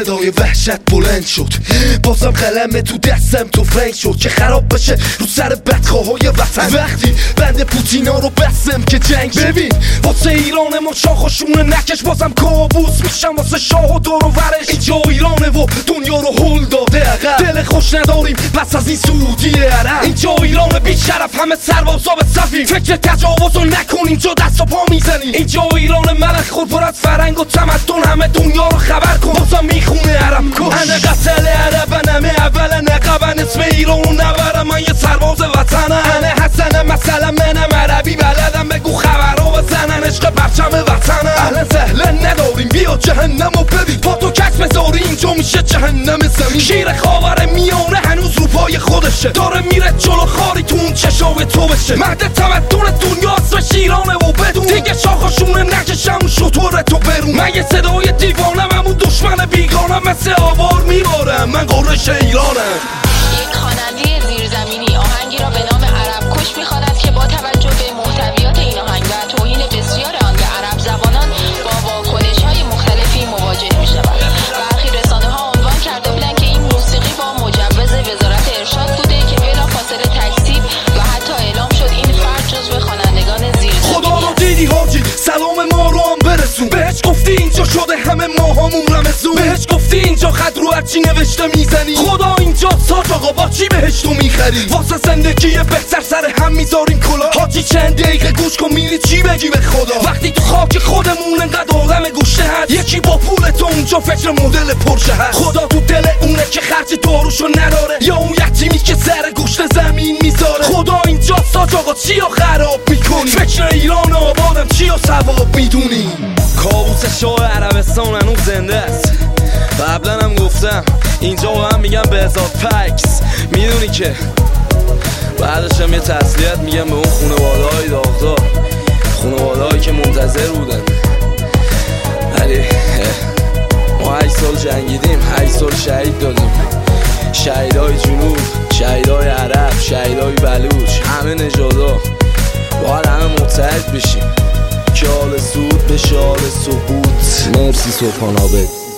صدای وحشت بلند شد، بازم قلم تو دستم تو فرنگ شد که خراب بشه رو سر بدخواهای وطن. وقتی بند پوتینا رو بستم که جنگ ببین واسه ایران ما شاخشونه نکش، بازم کابوس میشم واسه شاه و دور و ورش. اینجا ایرانه و دنیا رو هل داده عقب، دل خوش نداریم پس از این سعودی عرب. اینجا ایران بیشرف همه سربازا به صفیم، فکر تجاوزو نکن اینجا دست و پا میزنی. اینجا ایران ملک خود پر از فرهنگ و تمدن، همه دنیا رو خبر کن بازم میخونه عرب کش. انا قتل عرب انا اول نقبن اسم ایران رو نبرم، من یه سرباز وطنم. انا حسن مثلا منم عربی بلدم، بگو خبرو بزنن عشق پرچم وطنم. اهلا سهلا نداریم بیا جهنم و ببین، با تو کس بذاری اینجا میشه جهنم زمین. شیر خاور میانه هنوز رو پای خودشه، داره میره جلو خاری تو اون چشای تو بشه. مرد تمدن دنیا اسمش ایرانه و بدون دیگه شاخشونه نکشم شطور تو برون. من یه صدای دیوانم همون دشمن بیگانم، مثل آوار میبارم من قرش ایرانم. یک خواننده زیرزمینی آهنگی را به نام عرب کش می‌خواند که با توجه به محتویات این آهنگ و توهین بسیار آن به عرب زبانان با واکنش‌های مختلفی مواجه می‌شود. برخی رسانه‌ها عنوان کرده بودند که این موسیقی با مجوز وزارت ارشاد بوده که بلافاصله تکذیب و حتی اعلام شد این فرد جزو خوانندگان زیرزمینی. خدا رو دیدی حاجی سلام ما رو هم برسون، بهش گفتی اینجا شده همه ماهامون رمزون، بهش گفتی اینجا خط رو هرچی نوشته میزنی. خدا اینجا ساج آقا با چی بهش تو میخری؟ واسه زندگی بهتر سر هم میذاریم کلا. حاجی چند دقیقه گوش کن میری چی بگی به خدا. وقتی تو خاک خودمون انقدر آدم گوشه هست، یکی با پول تو اونجا فکر مدل پرشه هست. خدا تو دل اونه که خرج داروشو نداره، یا اون یتیمی که سر گوشت زمین میذاره. خدا اینجا ساج آقا چی رو خراب میکنی؟ فکر ایران آبادم چی رو ثواب میدونی؟ کابوس شاه عربستان هنوز زنده است. قبلا هم گفتم اینجا هم میگم به هزار پکس، میدونی که بعدش هم یه تسلیت میگم به اون خانواده‌های داغدار، خانواده‌هایی که منتظر بودن. ولی ما 8 سال جنگیدیم، 8 سال شهید دادیم. شهیدای جنوب، شهیدای عرب، شهیدای بلوچ، همه نژادا باید همه متحد بشیم که حال سود به شال سقوط. مرسی صبحان آبد.